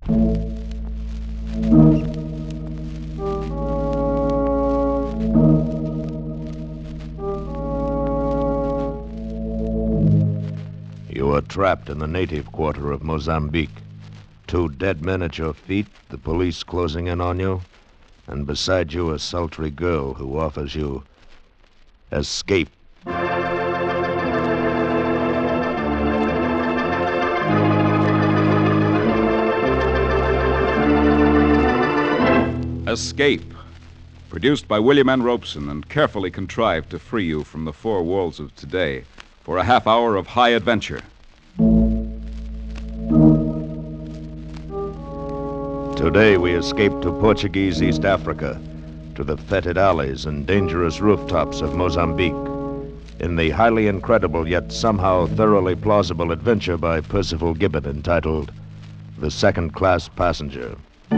You are trapped in the native quarter of Mozambique. 2 dead men at your feet, the police closing in on you, and beside you a sultry girl who offers you escape. Escape, produced by William N. Robeson and carefully contrived to free you from the 4 walls of today for a half hour of high adventure. Today we escape to Portuguese East Africa, to the fetid alleys and dangerous rooftops of Mozambique, in the highly incredible yet somehow thoroughly plausible adventure by Percival Gibbon entitled The Second Class Passenger.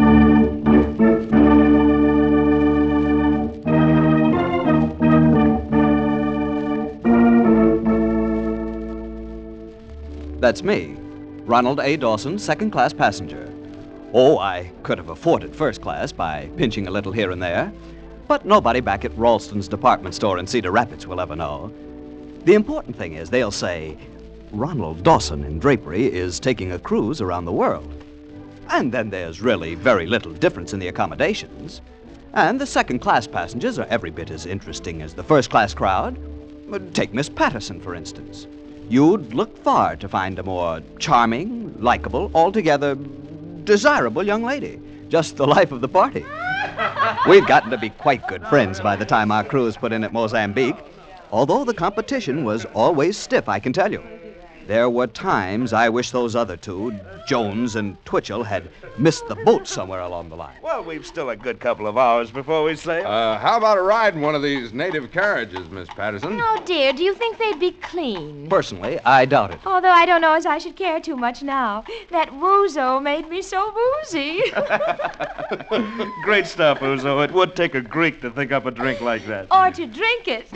That's me, Ronald A. Dawson, second-class passenger. Oh, I could have afforded first class by pinching a little here and there, but nobody back at Ralston's department store in Cedar Rapids will ever know. The important thing is they'll say, Ronald Dawson in drapery is taking a cruise around the world. And then there's really very little difference in the accommodations. And the second-class passengers are every bit as interesting as the first-class crowd. Take Miss Patterson, for instance. You'd look far to find a more charming, likable, altogether desirable young lady. Just the life of the party. We'd gotten to be quite good friends by the time our cruise put in at Mozambique, although the competition was always stiff, I can tell you. There were times I wish those other 2, Jones and Twitchell, had missed the boat somewhere along the line. Well, we've still a good couple of hours before we sail. How about a ride in one of these native carriages, Miss Patterson? Oh, dear, do you think they'd be clean? Personally, I doubt it. Although I don't know as I should care too much now. That Wuzo made me so woozy. Great stuff, Uzo. It would take a Greek to think up a drink like that. Or to drink it.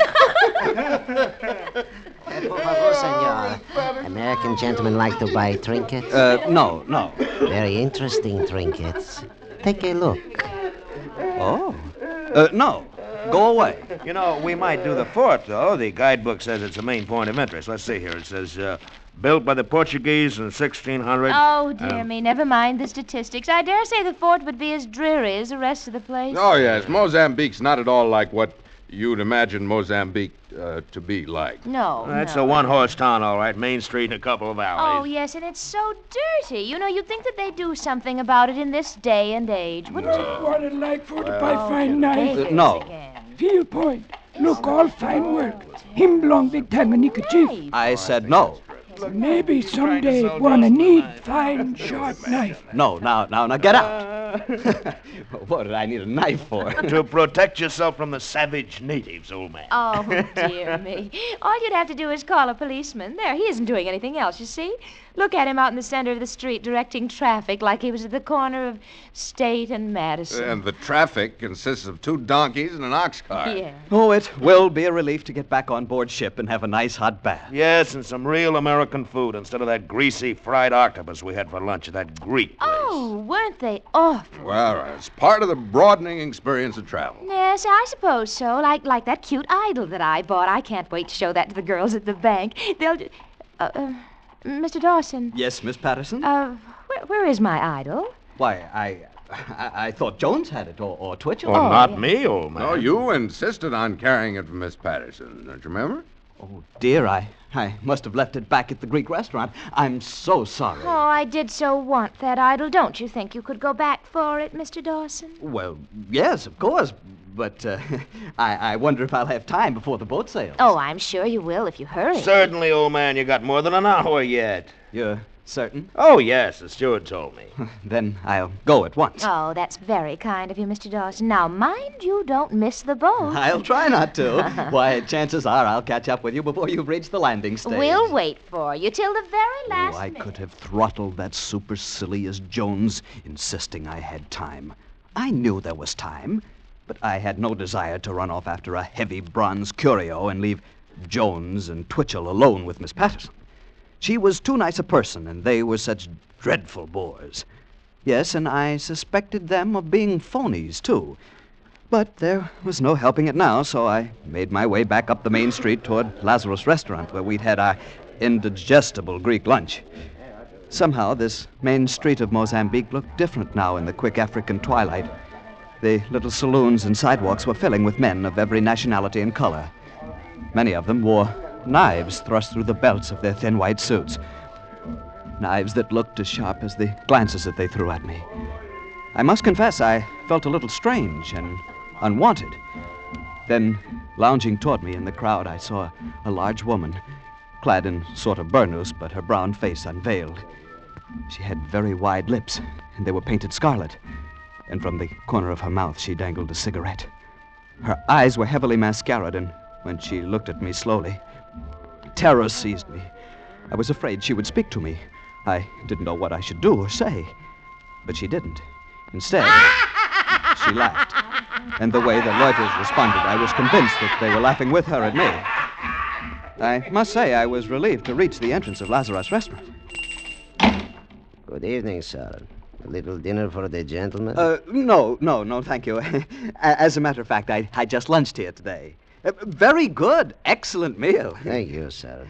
Por favor, senor. American gentlemen like to buy trinkets? No. Very interesting trinkets. Take a look. Oh. No. Go away. You know, we might do the fort, though. The guidebook says it's a main point of interest. Let's see here. It says, built by the Portuguese in 1600. Oh, dear me. Never mind the statistics. I dare say the fort would be as dreary as the rest of the place. Oh, yes. Mozambique's not at all like what you'd imagine Mozambique to be like. No. That's no. a one-horse town, all right. Main Street and a couple of alleys. Oh, yes, and it's so dirty. You know, you'd think that they'd do something about it in this day and age, wouldn't you? What it like for to buy fine knife? No. Field point. Look, all fine work. Him belong big time in Chief. I said no. Maybe someday wanna need fine, sharp knife. No, now, get out. What did I need a knife for? To protect yourself from the savage natives, old man. Oh, dear me. All you'd have to do is call a policeman. There, he isn't doing anything else, you see. Look at him out in the center of the street directing traffic like he was at the corner of State and Madison. And the traffic consists of 2 donkeys and an ox cart. Yeah. Oh, it will be a relief to get back on board ship and have a nice hot bath. Yes, and some real American food instead of that greasy fried octopus we had for lunch at that Greek place. Oh, weren't they awful? Well, it's part of the broadening experience of travel. Yes, I suppose so. Like that cute idol that I bought. I can't wait to show that to the girls at the bank. They'll... Mr. Dawson. Yes, Miss Patterson? Where is my idol? Why, I thought Jones had it, or Twitchell. Well, not yeah. me, old man. No, you insisted on carrying it for Miss Patterson, don't you remember? Oh, dear, I must have left it back at the Greek restaurant. I'm so sorry. Oh, I did so want that idol. Don't you think you could go back for it, Mr. Dawson? Well, yes, of course, but I wonder if I'll have time before the boat sails. Oh, I'm sure you will if you hurry. Certainly, old man. You got more than an hour yet. You're certain? Oh, yes. The steward told me. Then I'll go at once. Oh, that's very kind of you, Mr. Dawson. Now, mind you don't miss the boat. I'll try not to. Why, chances are I'll catch up with you before you've reached the landing stage. We'll wait for you till the very last I minute. could have throttled that supercilious Jones, insisting I had time. I knew there was time, but I had no desire to run off after a heavy bronze curio and leave Jones and Twitchell alone with Miss Patterson. She was too nice a person, and they were such dreadful bores. Yes, and I suspected them of being phonies, too. But there was no helping it now, so I made my way back up the main street toward Lazarus Restaurant, where we'd had our indigestible Greek lunch. Somehow, this main street of Mozambique looked different now in the quick African twilight. The little saloons and sidewalks were filling with men of every nationality and color. Many of them wore knives thrust through the belts of their thin white suits. Knives that looked as sharp as the glances that they threw at me. I must confess I felt a little strange and unwanted. Then, lounging toward me in the crowd, I saw a large woman, clad in sort of burnous, but her brown face unveiled. She had very wide lips, and they were painted scarlet, and from the corner of her mouth she dangled a cigarette. Her eyes were heavily mascaraed, and when she looked at me slowly, terror seized me. I was afraid she would speak to me. I didn't know what I should do or say, but she didn't. Instead, she laughed. And the way the loiterers responded, I was convinced that they were laughing with her at me. I must say I was relieved to reach the entrance of Lazarus Restaurant. Good evening, sir. A little dinner for the gentlemen? No, thank you. As a matter of fact, I just lunched here today. Very good. Excellent meal. Thank you, sir.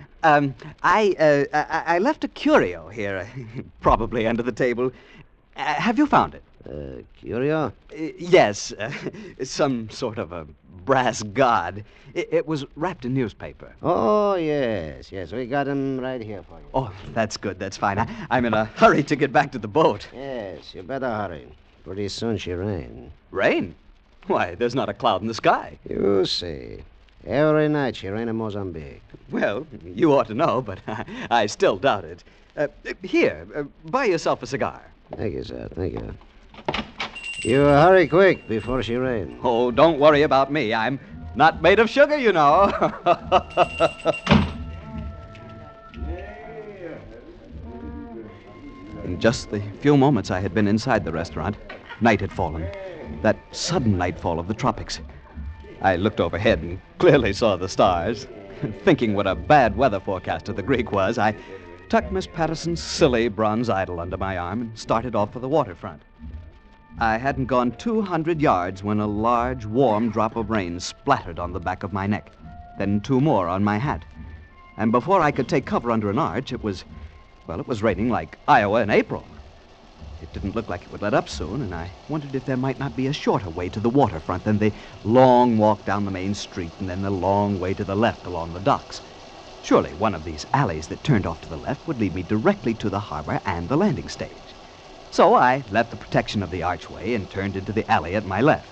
I left a curio here, probably under the table. Have you found it? Curio? Yes. Some sort of a brass god. It was wrapped in newspaper. Oh, yes. We got him right here for you. Oh, that's good. That's fine. I'm in a hurry to get back to the boat. Yes, you better hurry. Pretty soon she rain. Rain? Why, there's not a cloud in the sky. You see. Every night she rain in Mozambique. Well, you ought to know, but I still doubt it. Here, buy yourself a cigar. Thank you, sir. Thank you. You hurry quick before she rain. Oh, don't worry about me. I'm not made of sugar, you know. In just the few moments I had been inside the restaurant, night had fallen. That sudden nightfall of the tropics. I looked overhead and clearly saw the stars. Thinking what a bad weather forecaster the Greek was, I tucked Miss Patterson's silly bronze idol under my arm and started off for the waterfront. I hadn't gone 200 yards when a large, warm drop of rain splattered on the back of my neck, then 2 more on my hat. And before I could take cover under an arch, it was raining like Iowa in April. It didn't look like it would let up soon, and I wondered if there might not be a shorter way to the waterfront than the long walk down the main street and then the long way to the left along the docks. Surely one of these alleys that turned off to the left would lead me directly to the harbor and the landing stage. So I left the protection of the archway and turned into the alley at my left.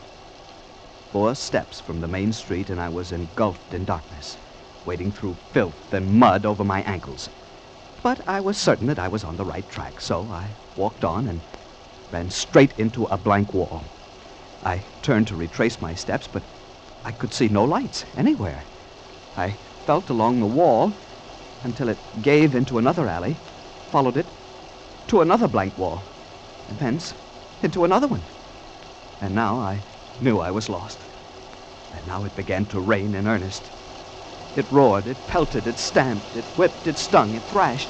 4 steps from the main street, and I was engulfed in darkness, wading through filth and mud over my ankles. But I was certain that I was on the right track, so I walked on and ran straight into a blank wall. I turned to retrace my steps, but I could see no lights anywhere. I felt along the wall until it gave into another alley, followed it to another blank wall, and thence into another one. And now I knew I was lost. And now it began to rain in earnest. It roared, it pelted, it stamped, it whipped, it stung, it thrashed.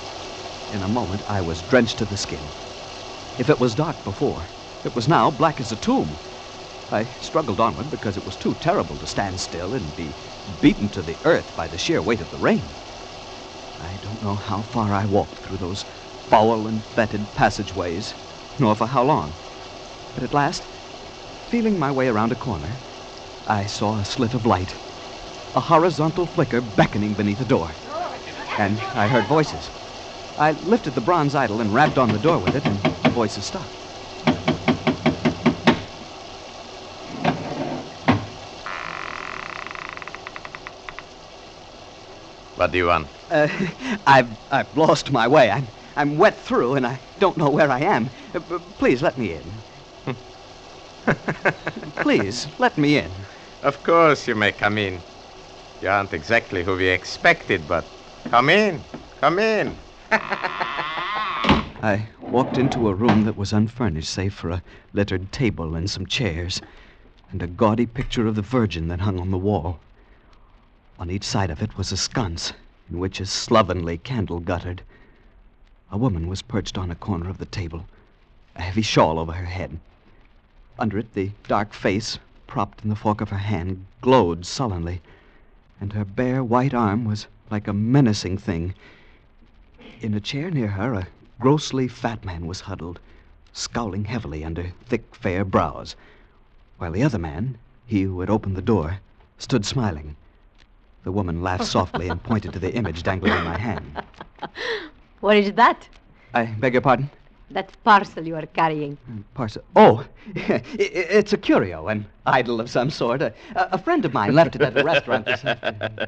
In a moment, I was drenched to the skin. If it was dark before, it was now black as a tomb. I struggled onward because it was too terrible to stand still and be beaten to the earth by the sheer weight of the rain. I don't know how far I walked through those foul and fetid passageways, nor for how long. But at last, feeling my way around a corner, I saw a slit of light, a horizontal flicker beckoning beneath a door. And I heard voices. I lifted the bronze idol and rapped on the door with it, and the voices stopped. What do you want? I've lost my way. I'm wet through, and I don't know where I am. Please let me in. Please let me in. Of course you may come in. You aren't exactly who we expected, but come in. Come in. I walked into a room that was unfurnished, save for a littered table and some chairs, and a gaudy picture of the Virgin that hung on the wall. On each side of it was a sconce, in which a slovenly candle guttered. A woman was perched on a corner of the table, a heavy shawl over her head. Under it, the dark face, propped in the fork of her hand, glowed sullenly, and her bare white arm was like a menacing thing. In a chair near her, a grossly fat man was huddled, scowling heavily under thick, fair brows, while the other man, he who had opened the door, stood smiling. The woman laughed softly and pointed to the image dangling in my hand. What is that? I beg your pardon? That parcel you are carrying. Parcel. Oh, it's a curio, an idol of some sort. A friend of mine left it at a restaurant this afternoon.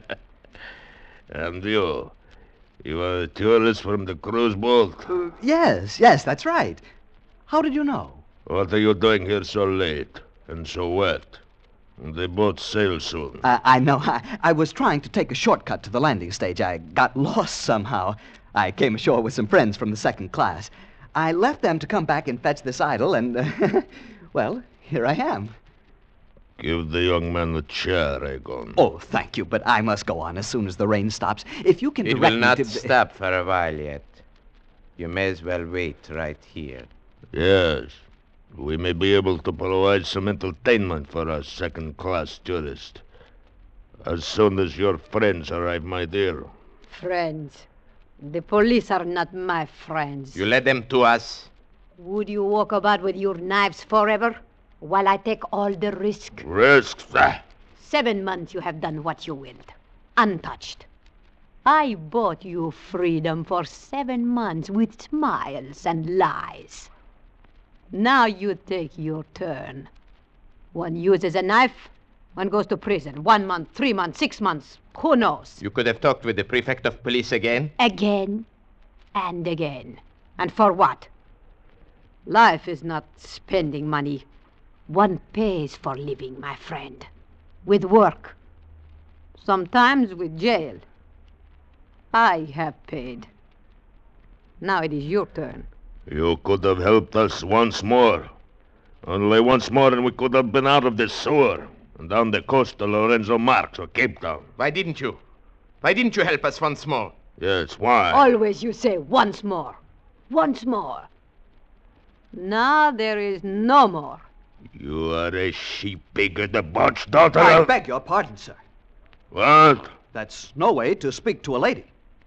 And you are a tourist from the cruise boat? Yes, that's right. How did you know? What are you doing here so late and so wet? The boat sails soon. I know. I was trying to take a shortcut to the landing stage. I got lost somehow. I came ashore with some friends from the second class. I left them to come back and fetch this idol, and, well, here I am. Give the young man a chair, Egon. Oh, thank you, but I must go on as soon as the rain stops. If you can It direct will me not to... stop for a while yet. You may as well wait right here. Yes. We may be able to provide some entertainment for our second-class tourist. As soon as your friends arrive, my dear. Friends. The police are not my friends. You led them to us. Would you walk about with your knives forever while I take all the risk? Risks? 7 months you have done what you willed, untouched. I bought you freedom for 7 months with smiles and lies. Now you take your turn. One uses a knife, one goes to prison. 1 month, 3 months, 6 months. Who knows? You could have talked with the prefect of police again. Again and again. And for what? Life is not spending money. One pays for living, my friend. With work. Sometimes with jail. I have paid. Now it is your turn. You could have helped us once more. Only once more and we could have been out of this sewer and down the coast to Lorenzo Marx or Cape Town. Why didn't you? Why didn't you help us once more? Yes, why? Always you say once more. Once more. Now there is no more. You are a sheep-pig, debauched daughter I of... beg your pardon, sir. What? That's no way to speak to a lady.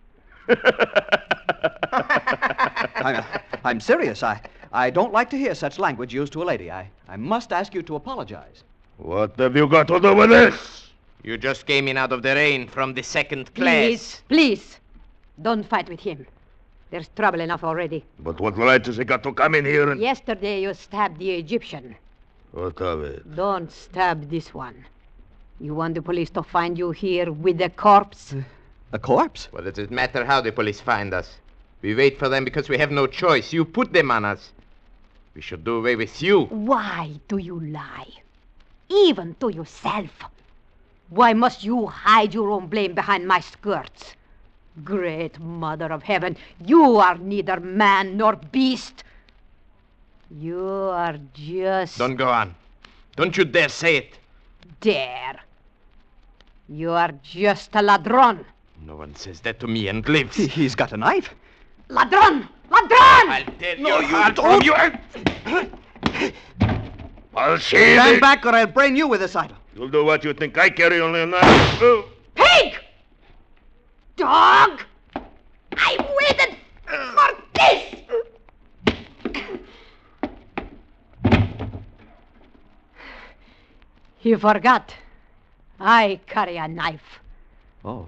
I'm serious. I don't like to hear such language used to a lady. I must ask you to apologize. What have you got to do with this? You just came in out of the rain from the second class. Please. Don't fight with him. There's trouble enough already. But what right has he got to come in here and... Yesterday you stabbed the Egyptian. What of it? Don't stab this one. You want the police to find you here with a corpse? A corpse? What does it matter how the police find us? We wait for them because we have no choice. You put them on us. We should do away with you. Why do you lie? Even to yourself. Why must you hide your own blame behind my skirts? Great Mother of Heaven, you are neither man nor beast. You are just... Don't go on. Don't you dare say it. Dare. You are just a ladron. No one says that to me and lives. He's got a knife. Ladron! Ladron! I'll tear No, your you heart don't. from you. I'll see Stand it. back or I'll brain you with this idol. You'll do what you think. I carry only a knife. Oh. Pig! Dog! I waited for this! You forgot. I carry a knife. Oh.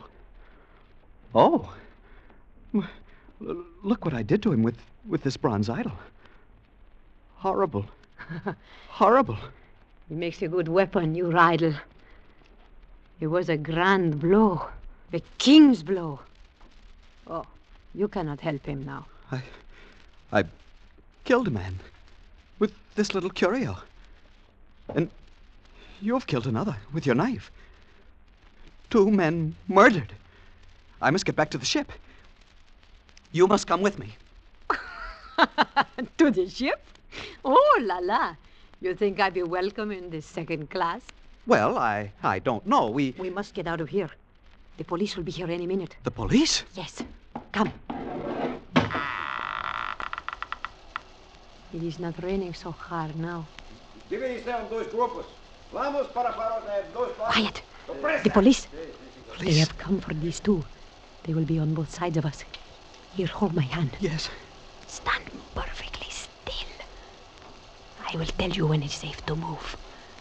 Look what I did to him with this bronze idol. Horrible. Horrible. It makes a good weapon, your idol. It was a grand blow. The king's blow. Oh, you cannot help him now. I killed a man with this little curio. And you've killed another with your knife. 2 men murdered. I must get back to the ship. You must come with me. To the ship? Oh, la la. You think I'd be welcome in the second class? Well, I don't know. We must get out of here. The police will be here any minute. The police? Yes. Come. It is not raining so hard now. Quiet! The police! They have come for these two. They will be on both sides of us. Here, hold my hand. Yes. Stand perfectly still. I will tell you when it's safe to move.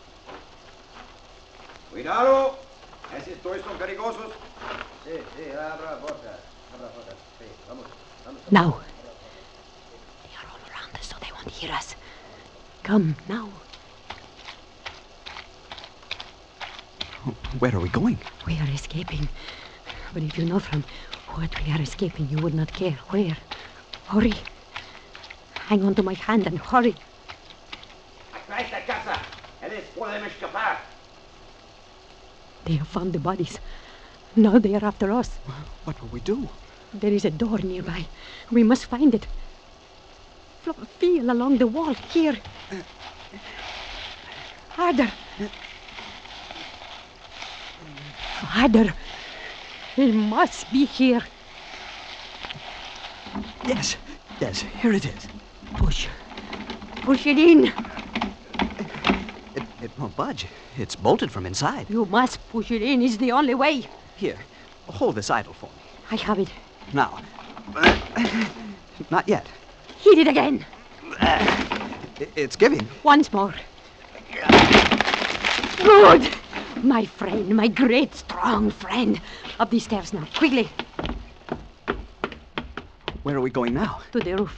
Cuidado. Estos son carigosos. Sí, abra boca. Sí, vamos. Now. They are all around us, so they won't hear us. Come, now. Where are we going? We are escaping. But if you know from what we are escaping, you would not care. Where? Hurry. Hang on to my hand and hurry. They have found the bodies. Now they are after us. What will we do? There is a door nearby. We must find it. Feel along the wall. Here. Harder. Harder. He must be here. Yes, here it is. Push it in. It won't budge. It's bolted from inside. You must push it in. It's the only way. Here, hold this idle for me. I have it. Now. Not yet. Hit it again. It's giving. Once more. Good. My friend, my great, strong friend. Up these stairs now, quickly. Where are we going now? To the roof.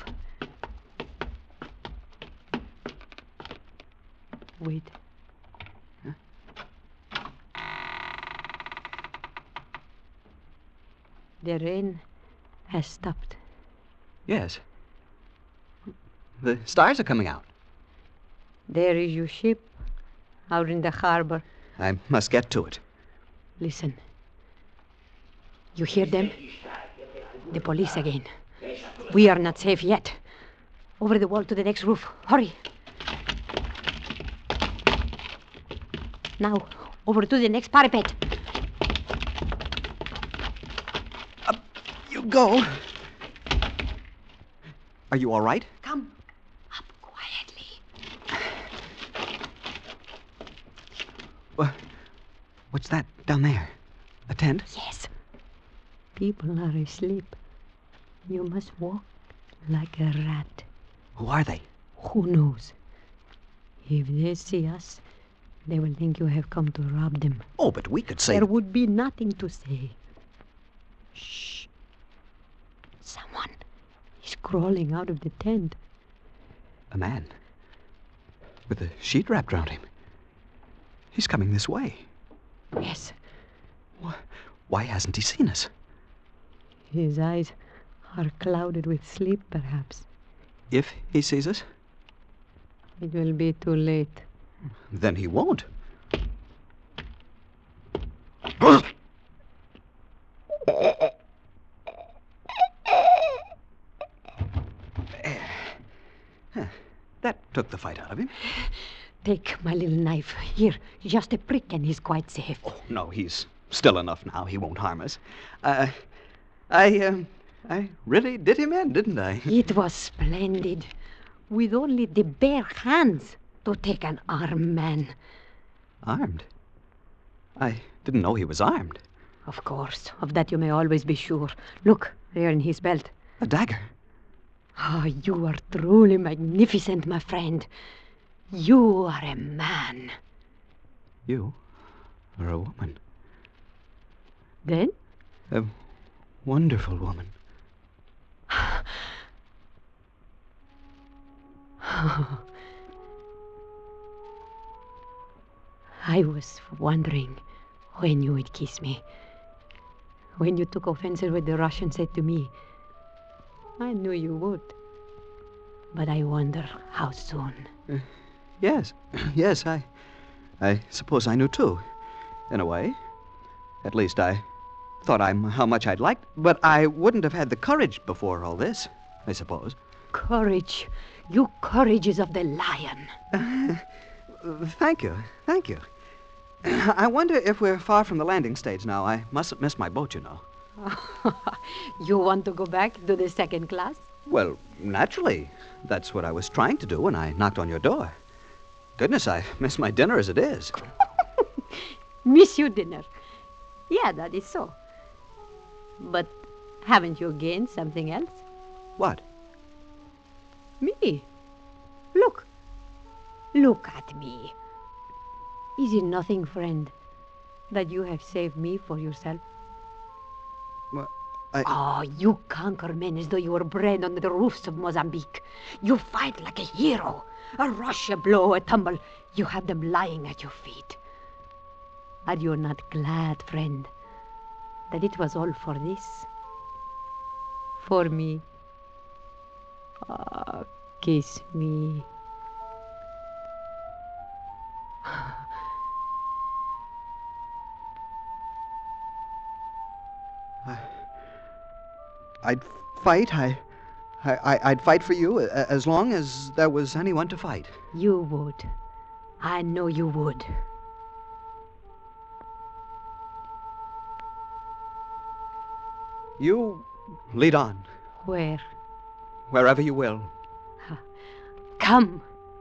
Wait. Huh? The rain has stopped. Yes. The stars are coming out. There is your ship out in the harbor. I must get to it. Listen. You hear them? The police again. We are not safe yet. Over the wall to the next roof. Hurry. Now, over to the next parapet. Up you go. Are you all right? Come. Up quietly. What's that down there? A tent? Yes. People are asleep. You must walk like a rat. Who are they? Who knows? If they see us, they will think you have come to rob them. Oh, but we could say... There would be nothing to say. Shh. Someone is crawling out of the tent. A man. With a sheet wrapped around him. He's coming this way. Yes. Why hasn't he seen us? His eyes are clouded with sleep, perhaps. If he sees us? It will be too late. Then he won't. That took the fight out of him. Take my little knife. Here, just a prick and he's quite safe. Oh, no, he's still enough now. He won't harm us. I really did him in, didn't I? It was splendid. With only the bare hands to take an armed man. Armed? I didn't know he was armed. Of course. Of that you may always be sure. Look, there in his belt. A dagger? Ah, you are truly magnificent, my friend. You are a man. You are a woman. Then? A wonderful woman. I was wondering when you would kiss me. When you took offense at what the Russian said to me. I knew you would. But I wonder how soon. Yes, I suppose I knew too, in a way. At least I thought how much I'd liked, but I wouldn't have had the courage before all this, I suppose. Courage. You courage is of the lion. Thank you. I wonder if we're far from the landing stage now. I mustn't miss my boat, you know. You want to go back to the second class? Well, naturally. That's what I was trying to do when I knocked on your door. Goodness, I miss my dinner as it is. Miss your dinner. Yeah, that is so. But haven't you gained something else? What? Me. Look. Look at me. Is it nothing, friend, that you have saved me for yourself? Well, Oh, you conquer men as though you were bred under the roofs of Mozambique. You fight like a hero. A rush, a blow, a tumble. You have them lying at your feet. Are you not glad, friend, that it was all for this? For me? Ah, kiss me. I'd fight. I'd fight for you as long as there was anyone to fight. You would. I know you would. You lead on. Where? Wherever you will. Come.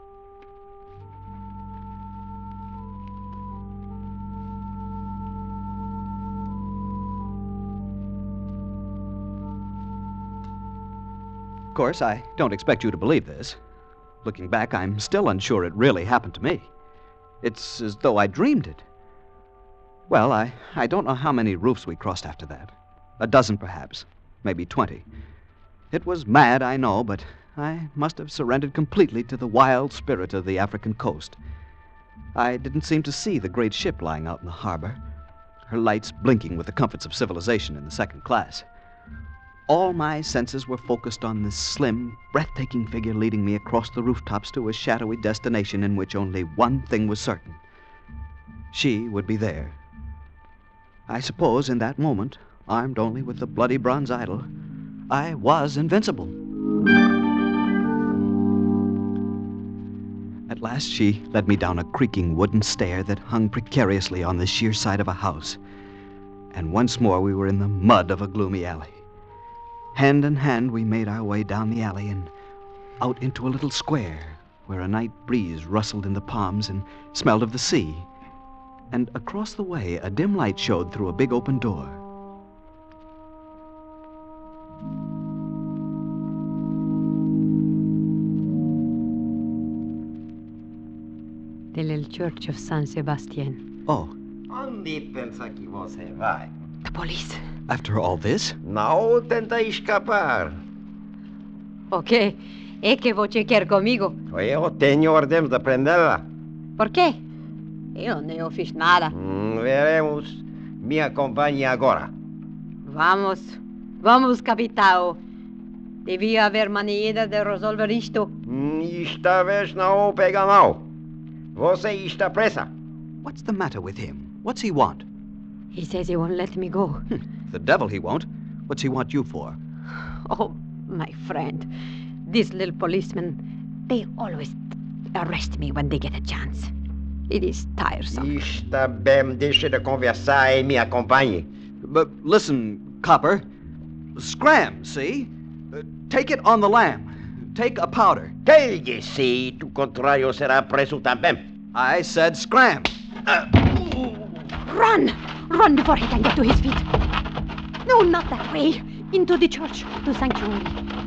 Of course, I don't expect you to believe this. Looking back, I'm still unsure it really happened to me. It's as though I dreamed it. Well, I don't know how many roofs we crossed after that. A dozen, perhaps. Maybe 20. It was mad, I know, but I must have surrendered completely to the wild spirit of the African coast. I didn't seem to see the great ship lying out in the harbor, her lights blinking with the comforts of civilization in the second class. All my senses were focused on this slim, breathtaking figure leading me across the rooftops to a shadowy destination in which only one thing was certain. She would be there. I suppose in that moment, armed only with the bloody bronze idol, I was invincible. At last, she led me down a creaking wooden stair that hung precariously on the sheer side of a house. And once more we were in the mud of a gloomy alley. Hand in hand, we made our way down the alley and out into a little square where a night breeze rustled in the palms and smelled of the sea. And across the way, a dim light showed through a big open door. The little church of San Sebastian. Oh. Onde pensa que você vai? The police. After all this? Não tenta escapar. Ok. É que você quer comigo? Eu tenho ordem de prendê-la. Por quê? Eu não fiz nada. Veremos. Me acompanhe agora. Vamos. Vamos, capitão. Devia haver maneira de resolver isto. Esta vez não pega mal. Você está presa. What's the matter with him? What's he want? He says he won't let me go. The devil he won't. What's he want you for? Oh, my friend. These little policemen, they always arrest me when they get a chance. It is tiresome. Está bem, deixe de conversar e me acompanhe. But listen, copper. Scram, see? Take it on the lam. Take a powder. Que disse, do contrário será preso também. I said scram. Run! Run before he can get to his feet. No, not that way. Into the church, to sanctuary.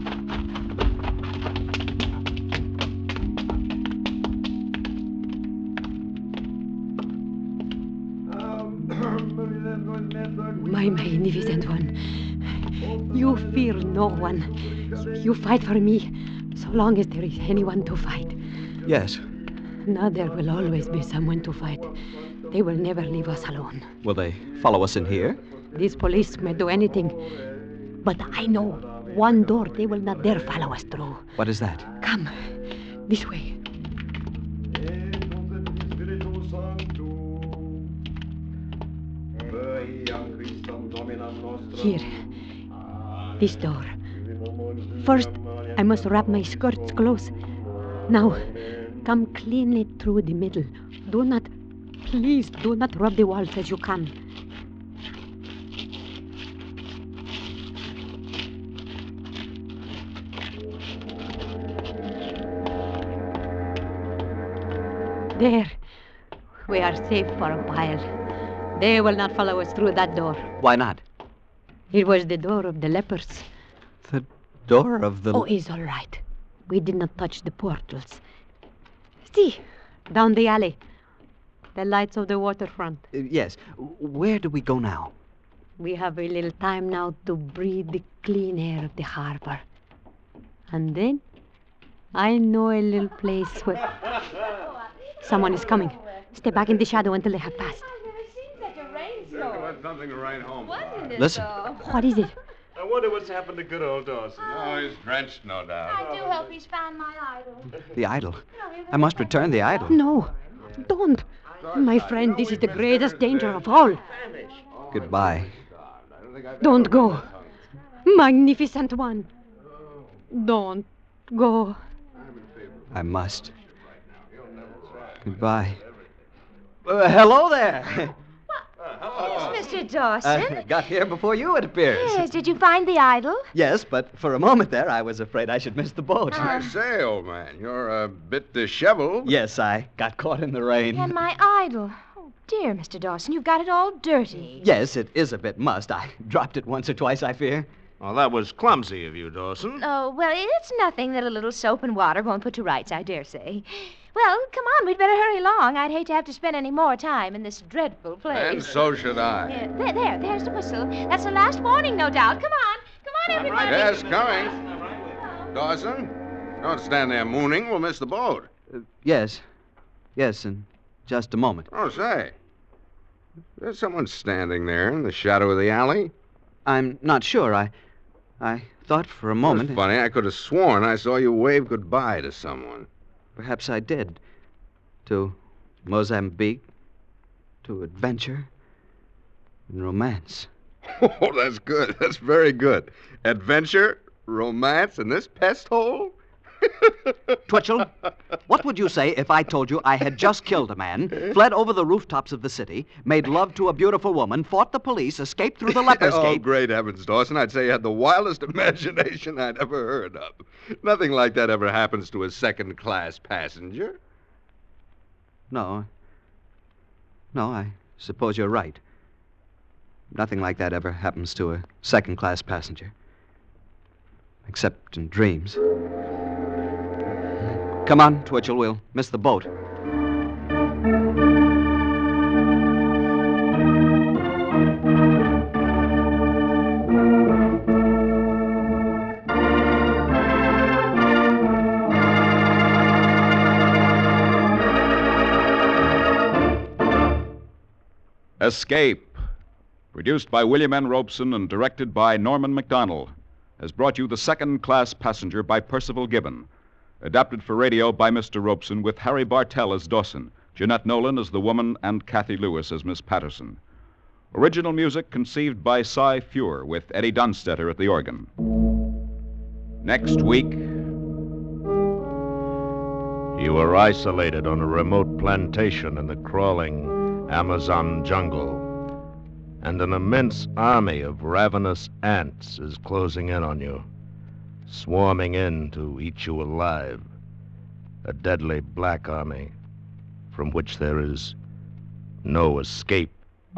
My magnificent one. You fear no one. You fight for me, so long as there is anyone to fight. Yes. Now there will always be someone to fight. They will never leave us alone. Will they follow us in here? These police may do anything. But I know one door they will not dare follow us through. What is that? Come, this way. Here. This door. First, I must wrap my skirts close. Now, come cleanly through the middle. Please do not rub the walls as you come. There. We are safe for a while. They will not follow us through that door. Why not? It was the door of the lepers. The door of the... Oh, it's all right. We did not touch the portals. See, down the alley. The lights of the waterfront. Yes. Where do we go now? We have a little time now to breathe the clean air of the harbor. And then, I know a little place where... Someone is coming. Stay back in the shadow until they have passed. I've never seen such a rainstorm. That's something to write home. Wasn't it, Listen. though? What is it? I wonder what's happened to good old Dawson. Oh, he's drenched, no doubt. I do hope he's found my idol. The idol. I must return the idol. No, don't. My friend, this is the greatest danger of all. Goodbye. Don't go. Magnificent one. Don't go. I must. Goodbye. Hello there. It's Mr. Dawson. Got here before you, it appears. Yes, did you find the idol? Yes, but for a moment there, I was afraid I should miss the boat. I say, old man, you're a bit disheveled. Yes, I got caught in the rain. And my idol. Oh, dear, Mr. Dawson, you've got it all dirty. Yes, it is a bit mussed. I dropped it once or twice, I fear. Well, that was clumsy of you, Dawson. Oh, well, it's nothing that a little soap and water won't put to rights, I dare say. Well, come on, we'd better hurry along. I'd hate to have to spend any more time in this dreadful place. And so should I. Yeah, there's the whistle. That's the last warning, no doubt. Come on, everybody. Yes, coming. Dawson, don't stand there mooning. We'll miss the boat. Yes, in just a moment. Oh, say. There's someone standing there in the shadow of the alley. I'm not sure. I thought for a moment... That's funny. I could have sworn I saw you wave goodbye to someone. Perhaps I did. To Mozambique, to adventure, and romance. Oh, that's good. That's very good. Adventure, romance, and this pest hole? Twitchell, what would you say if I told you I had just killed a man, fled over the rooftops of the city, made love to a beautiful woman, fought the police, escaped through the leper's Oh, gate... great heavens, Dawson. I'd say you had the wildest imagination I'd ever heard of. Nothing like that ever happens to a second-class passenger. No, I suppose you're right. Nothing like that ever happens to a second-class passenger. Except in dreams. Come on, Twitchell, we'll miss the boat. Escape, produced by William N. Robeson and directed by Norman MacDonald, has brought you The Second Class Passenger by Percival Gibbon. Adapted for radio by Mr. Robeson with Harry Bartell as Dawson, Jeanette Nolan as the woman, and Kathy Lewis as Miss Patterson. Original music conceived by Cy Feuer with Eddie Dunstetter at the organ. Next week... You were isolated on a remote plantation in the crawling Amazon jungle, and an immense army of ravenous ants is closing in on you, swarming in to eat you alive. A deadly black army from which there is no escape.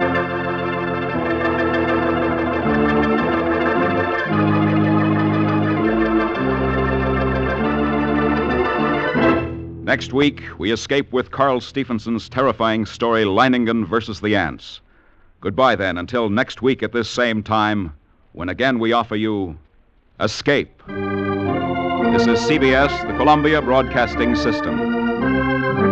Next week, we escape with Carl Stephenson's terrifying story, Leiningen versus the Ants. Goodbye, then, until next week at this same time, when again we offer you Escape. This is CBS, the Columbia Broadcasting System.